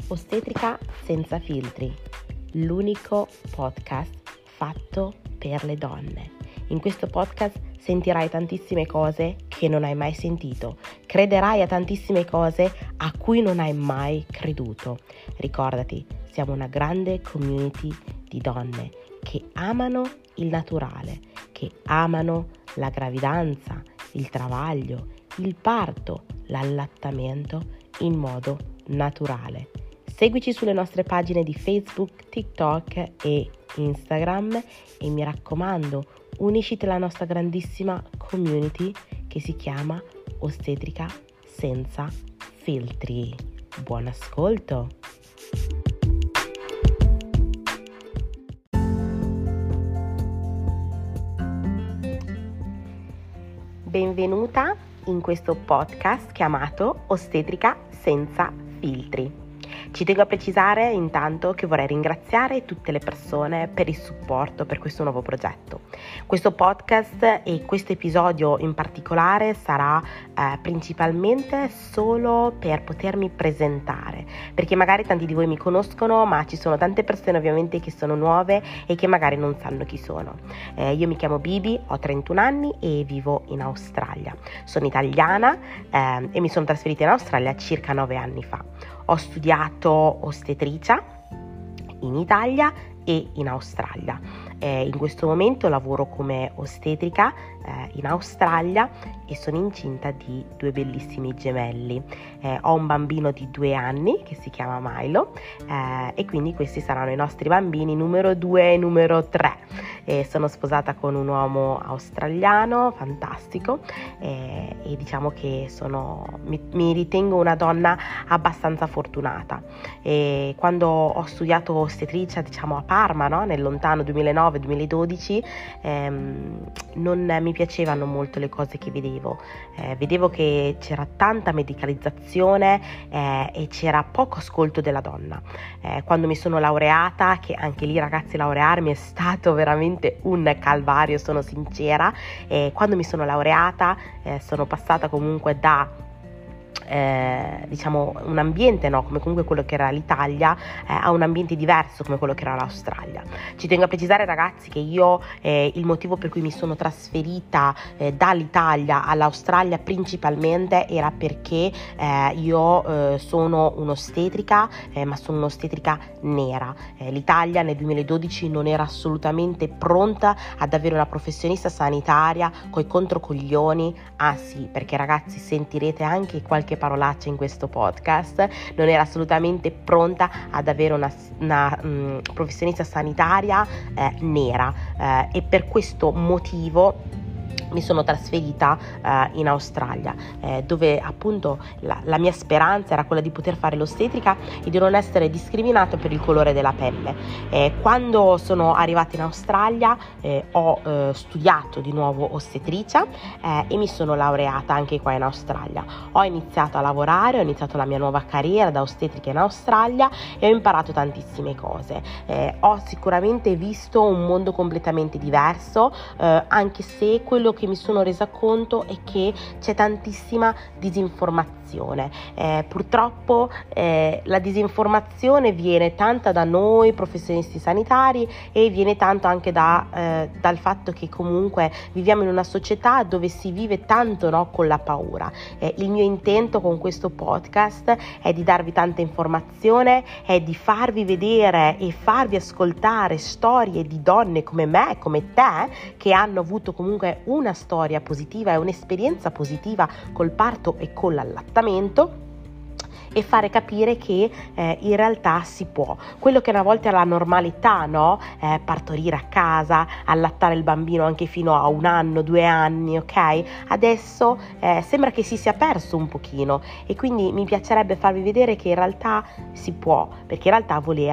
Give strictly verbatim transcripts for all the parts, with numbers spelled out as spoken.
Ostetrica senza filtri, l'unico podcast fatto per le donne. In questo podcast sentirai tantissime cose che non hai mai sentito, crederai a tantissime cose a cui non hai mai creduto. Ricordati, siamo una grande community di donne che amano il naturale, che amano la gravidanza, il travaglio, il parto, l'allattamento in modo naturale. Seguici sulle nostre pagine di Facebook, TikTok e Instagram e mi raccomando, unisciti alla nostra grandissima community che si chiama Ostetrica senza filtri. Buon ascolto! Benvenuta in questo podcast chiamato Ostetrica senza filtri. Ci tengo a precisare intanto che vorrei ringraziare tutte le persone per il supporto per questo nuovo progetto. Questo podcast e questo episodio in particolare sarà eh, principalmente solo per potermi presentare, perché magari tanti di voi mi conoscono, ma ci sono tante persone ovviamente che sono nuove e che magari non sanno chi sono. Eh, io mi chiamo Bibi, ho trentuno anni e vivo in Australia. Sono italiana eh, e mi sono trasferita in Australia circa nove anni fa. Ho studiato ostetricia in Italia e in Australia. Eh, in questo momento lavoro come ostetrica eh, in Australia e sono incinta di due bellissimi gemelli. Eh, ho un bambino di due anni che si chiama Milo eh, e quindi questi saranno i nostri bambini numero due e numero tre. Eh, sono sposata con un uomo australiano fantastico eh, e diciamo che sono, mi, mi ritengo una donna abbastanza fortunata. E quando ho studiato ostetricia diciamo a Parma, no? Nel lontano duemilanove duemiladodici, ehm, non mi piacevano molto le cose che vedevo. Eh, vedevo che c'era tanta medicalizzazione eh, e c'era poco ascolto della donna. Eh, quando mi sono laureata, che anche lì ragazzi laurearmi è stato veramente un calvario, sono sincera, eh, quando mi sono laureata eh, sono passata comunque da Eh, diciamo un ambiente no, come comunque quello che era l'Italia eh, a un ambiente diverso come quello che era l'Australia. Ci tengo a precisare ragazzi che io eh, il motivo per cui mi sono trasferita eh, dall'Italia all'Australia principalmente era perché eh, io eh, sono un'ostetrica eh, ma sono un'ostetrica nera. Eh, L'Italia nel duemiladodici non era assolutamente pronta ad avere una professionista sanitaria coi controcoglioni, ah sì, perché ragazzi sentirete anche qualche parolaccia in questo podcast, non era assolutamente pronta ad avere una, una um, professionista sanitaria eh, nera eh, e per questo motivo mi sono trasferita uh, in Australia eh, dove appunto la, la mia speranza era quella di poter fare l'ostetrica e di non essere discriminata per il colore della pelle. Eh, quando sono arrivata in Australia eh, ho eh, studiato di nuovo ostetricia eh, e mi sono laureata anche qua in Australia. Ho iniziato a lavorare, ho iniziato la mia nuova carriera da ostetrica in Australia e ho imparato tantissime cose. Eh, ho sicuramente visto un mondo completamente diverso eh, anche se quello che mi sono resa conto è che c'è tantissima disinformazione. Eh, purtroppo eh, la disinformazione viene tanta da noi professionisti sanitari e viene tanto anche da, eh, dal fatto che comunque viviamo in una società dove si vive tanto no, con la paura. Eh, il mio intento con questo podcast è di darvi tanta informazione, è di farvi vedere e farvi ascoltare storie di donne come me, come te, che hanno avuto comunque una storia positiva e un'esperienza positiva col parto e con l'allattamento e fare capire che eh, in realtà si può. Quello che una volta era la normalità, no? Eh, partorire a casa, allattare il bambino anche fino a un anno, due anni, ok? Adesso eh, sembra che si sia perso un pochino e quindi mi piacerebbe farvi vedere che in realtà si può, perché in realtà volere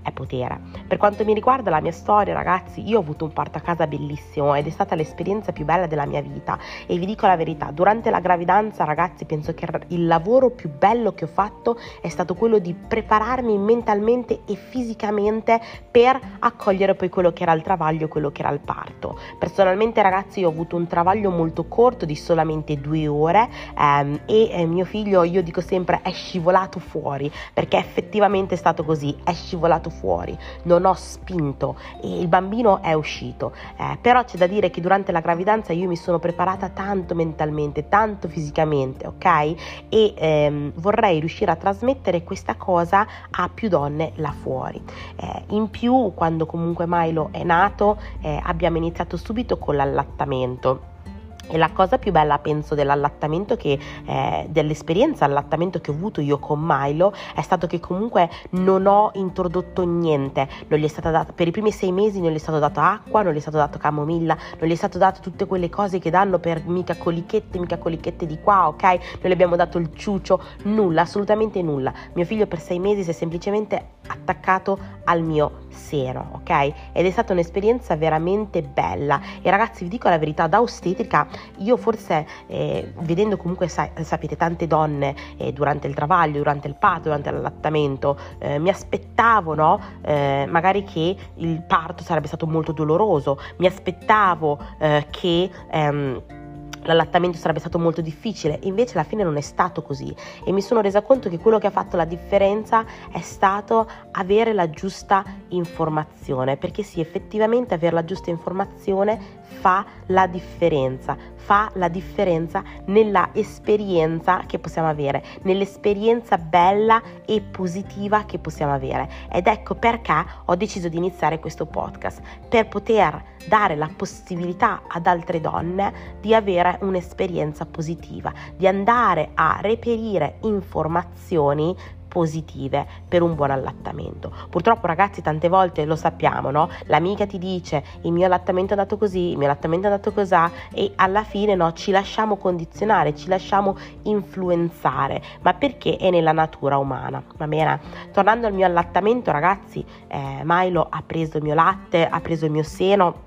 è potere. Per quanto mi riguarda la mia storia, ragazzi, io ho avuto un parto a casa bellissimo ed è stata l'esperienza più bella della mia vita, e vi dico la verità, durante la gravidanza, ragazzi, penso che il lavoro più bello che ho fatto è stato quello di prepararmi mentalmente e fisicamente per accogliere poi quello che era il travaglio, quello che era il parto. Personalmente, ragazzi, io ho avuto un travaglio molto corto di solamente due ore ehm, e eh, mio figlio, io dico sempre, è scivolato fuori, perché effettivamente è stato così, è scivolato fuori, non ho spinto e il bambino è uscito. Eh, però c'è da dire che durante la gravidanza io mi sono preparata tanto mentalmente, tanto fisicamente, ok? E ehm, vorrei riuscire a trasmettere questa cosa a più donne là fuori. Eh, in più, quando comunque Milo è nato, eh, abbiamo iniziato subito con l'allattamento. E la cosa più bella, penso, dell'allattamento, che eh, dell'esperienza allattamento che ho avuto io con Milo, è stato che comunque non ho introdotto niente. Non gli è stata data, per i primi sei mesi non gli è stato dato acqua, non gli è stato dato camomilla, non gli è stato dato tutte quelle cose che danno per mica colichette, mica colichette di qua, ok? Non gli abbiamo dato il ciuccio, nulla, assolutamente nulla. Mio figlio per sei mesi si è semplicemente attaccato al mio seno, ok? Ed è stata un'esperienza veramente bella. E ragazzi, vi dico la verità, da ostetrica io forse eh, vedendo comunque sa- sapete tante donne eh, durante il travaglio, durante il parto, durante l'allattamento, eh, mi aspettavo, no? Eh, magari che il parto sarebbe stato molto doloroso, mi aspettavo eh, che ehm, l'allattamento sarebbe stato molto difficile, invece alla fine non è stato così, e mi sono resa conto che quello che ha fatto la differenza è stato avere la giusta informazione, perché sì, effettivamente avere la giusta informazione fa la differenza, fa la differenza nella esperienza che possiamo avere, nell'esperienza bella e positiva che possiamo avere. Ed ecco perché ho deciso di iniziare questo podcast, per poter dare la possibilità ad altre donne di avere un'esperienza positiva, di andare a reperire informazioni positive per un buon allattamento. Purtroppo, ragazzi, tante volte lo sappiamo, no? L'amica ti dice il mio allattamento è andato così, il mio allattamento è andato così, e alla fine no, ci lasciamo condizionare, ci lasciamo influenzare, ma perché è nella natura umana, va bene? Tornando al mio allattamento, ragazzi, eh, Milo ha preso il mio latte, ha preso il mio seno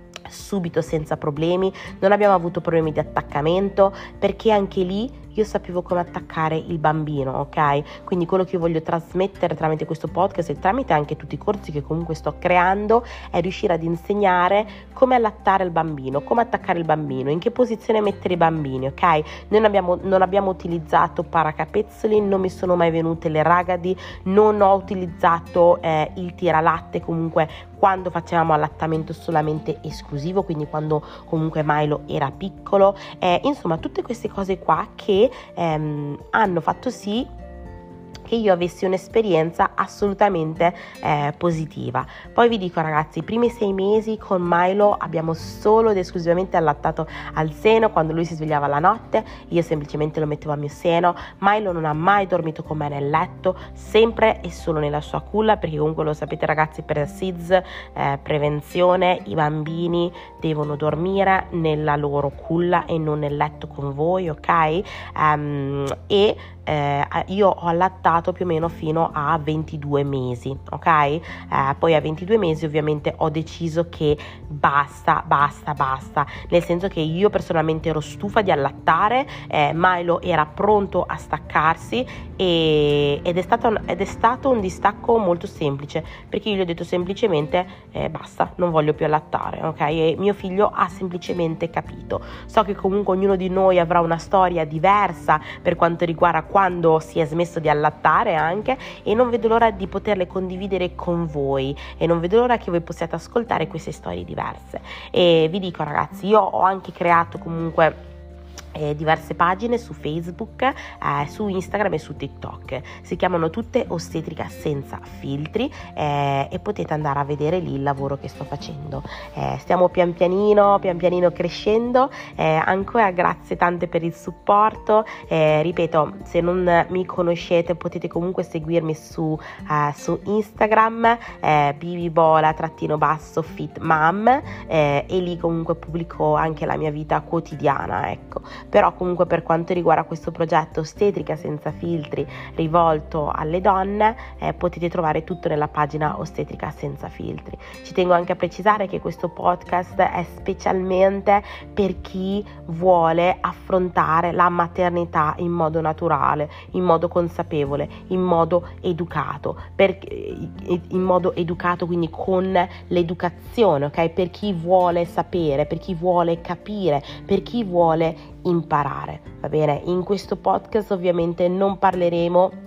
subito senza problemi, non abbiamo avuto problemi di attaccamento, perché anche lì io sapevo come attaccare il bambino, ok? Quindi quello che io voglio trasmettere tramite questo podcast e tramite anche tutti i corsi che comunque sto creando è riuscire ad insegnare come allattare il bambino, come attaccare il bambino, in che posizione mettere i bambini, ok? Noi non abbiamo, non abbiamo utilizzato paracapezzoli, non mi sono mai venute le ragadi, non ho utilizzato eh, il tiralatte comunque quando facevamo allattamento solamente esclusivo, quindi quando comunque Milo era piccolo, eh, insomma tutte queste cose qua che ehm, hanno fatto sì che io avessi un'esperienza assolutamente eh, positiva. Poi vi dico, ragazzi, i primi sei mesi con Milo abbiamo solo ed esclusivamente allattato al seno. Quando lui si svegliava la notte io semplicemente lo mettevo al mio seno. Milo non ha mai dormito con me nel letto, sempre e solo nella sua culla, perché comunque lo sapete, ragazzi, per S I D S, eh, prevenzione, i bambini devono dormire nella loro culla e non nel letto con voi, ok? Um, e Eh, io ho allattato più o meno fino a ventidue mesi, ok? Eh, poi a ventidue mesi ovviamente ho deciso che basta, basta, basta, nel senso che io personalmente ero stufa di allattare, eh, Milo era pronto a staccarsi e, ed, è stato un, ed è stato un distacco molto semplice, perché io gli ho detto semplicemente eh, basta, non voglio più allattare, ok? E mio figlio ha semplicemente capito. So che comunque ognuno di noi avrà una storia diversa per quanto riguarda quando si è smesso di allattare anche, e non vedo l'ora di poterle condividere con voi, e non vedo l'ora che voi possiate ascoltare queste storie diverse. E vi dico, ragazzi, io ho anche creato comunque Eh, diverse pagine su Facebook, eh, su Instagram e su TikTok, si chiamano tutte Ostetrica Senza Filtri, eh, e potete andare a vedere lì il lavoro che sto facendo. Eh, stiamo pian pianino pian pianino crescendo, eh, ancora grazie tante per il supporto, eh, ripeto, se non mi conoscete potete comunque seguirmi su, eh, su Instagram, eh, bibibola trattino basso fit mom, eh, e lì comunque pubblico anche la mia vita quotidiana, ecco. però comunque per quanto riguarda questo progetto Ostetrica Senza Filtri rivolto alle donne, eh, potete trovare tutto nella pagina Ostetrica Senza Filtri. Ci tengo anche a precisare che questo podcast è specialmente per chi vuole affrontare la maternità in modo naturale, in modo consapevole, in modo educato, per, in modo educato quindi con l'educazione, ok? Per chi vuole sapere, per chi vuole capire, per chi vuole imparare, va bene? In questo podcast ovviamente non parleremo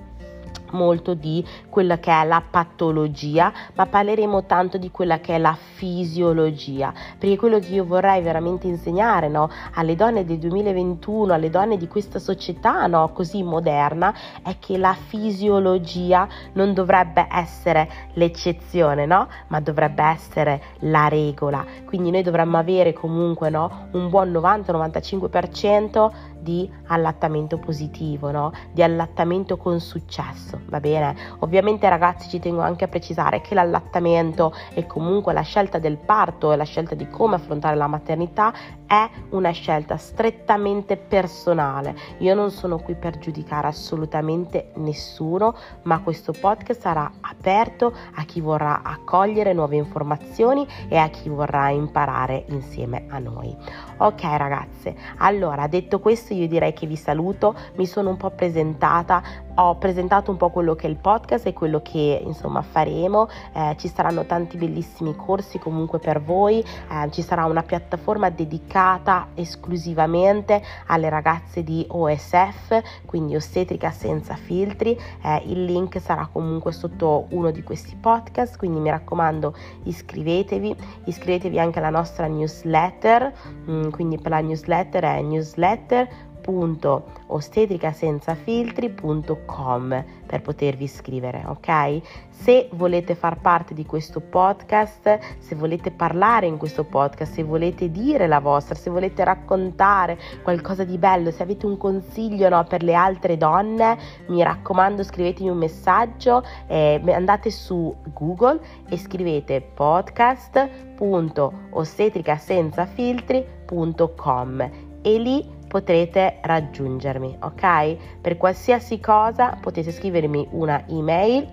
molto di quella che è la patologia, ma parleremo tanto di quella che è la fisiologia, perché quello che io vorrei veramente insegnare, no, alle donne del duemilaventuno, alle donne di questa società, no, così moderna, è che la fisiologia non dovrebbe essere l'eccezione, no, ma dovrebbe essere la regola. Quindi noi dovremmo avere comunque, no, un buon novanta novantacinque per cento di allattamento positivo, no? Di allattamento con successo, va bene? Ovviamente ragazzi ci tengo anche a precisare che l'allattamento e comunque la scelta del parto e la scelta di come affrontare la maternità è una scelta strettamente personale. Io non sono qui per giudicare assolutamente nessuno, ma questo podcast sarà aperto a chi vorrà accogliere nuove informazioni e a chi vorrà imparare insieme a noi. Ok ragazze, allora detto questo io direi che vi saluto, mi sono un po' presentata, ho presentato un po' quello che è il podcast e quello che insomma faremo, eh, ci saranno tanti bellissimi corsi comunque per voi, eh, ci sarà una piattaforma dedicata esclusivamente alle ragazze di O S F, quindi Ostetrica Senza Filtri, eh, il link sarà comunque sotto uno di questi podcast, quindi mi raccomando iscrivetevi, iscrivetevi anche alla nostra newsletter, mm, quindi per la newsletter è newsletter punto ostetricasenzafiltri punto com per potervi iscrivere, ok? Se volete far parte di questo podcast, se volete parlare in questo podcast, se volete dire la vostra, se volete raccontare qualcosa di bello, se avete un consiglio, no, per le altre donne, mi raccomando scrivetemi un messaggio, eh, andate su Google e scrivete podcast punto ostetricasenzafiltri punto com e lì potrete raggiungermi, ok? Per qualsiasi cosa potete scrivermi una email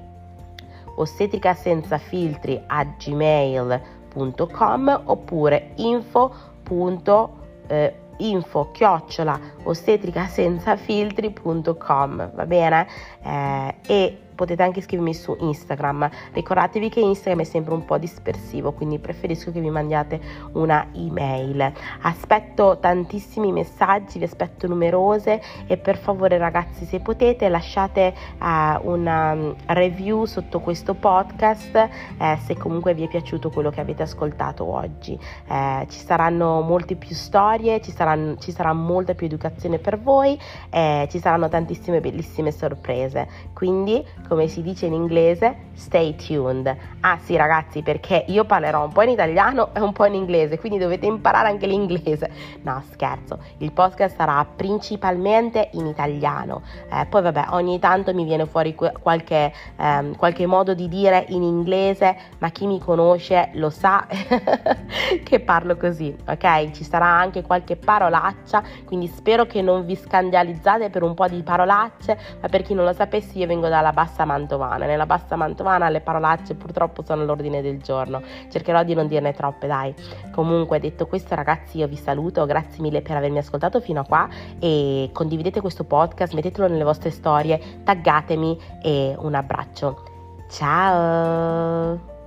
ostetricasenzafiltri a gmail punto com oppure info punto info chiocciola ostetricasenzafiltri punto com, va bene? Eh, e potete anche scrivermi su Instagram. Ricordatevi che Instagram è sempre un po' dispersivo, quindi preferisco che vi mandiate una email. Aspetto tantissimi messaggi, vi aspetto numerose e per favore ragazzi, se potete lasciate uh, una um, review sotto questo podcast, eh, se comunque vi è piaciuto quello che avete ascoltato oggi. Eh, ci saranno molte più storie, ci saranno, ci sarà molta più educazione per voi, eh, ci saranno tantissime bellissime sorprese, quindi come si dice in inglese, stay tuned. Ah sì ragazzi, perché io parlerò un po' in italiano e un po' in inglese, quindi dovete imparare anche l'inglese. No, scherzo, il podcast sarà principalmente in italiano, eh, poi vabbè ogni tanto mi viene fuori qualche, ehm, qualche modo di dire in inglese, ma chi mi conosce lo sa che parlo così, ok? Ci sarà anche qualche parolaccia, quindi spero che non vi scandalizzate per un po' di parolacce, ma per chi non lo sapesse io vengo dalla bassa mantovana, nella bassa mantovana le parolacce purtroppo sono all'ordine del giorno, cercherò di non dirne troppe, dai. Comunque detto questo ragazzi io vi saluto, grazie mille per avermi ascoltato fino a qua e condividete questo podcast, mettetelo nelle vostre storie, taggatemi e un abbraccio, ciao.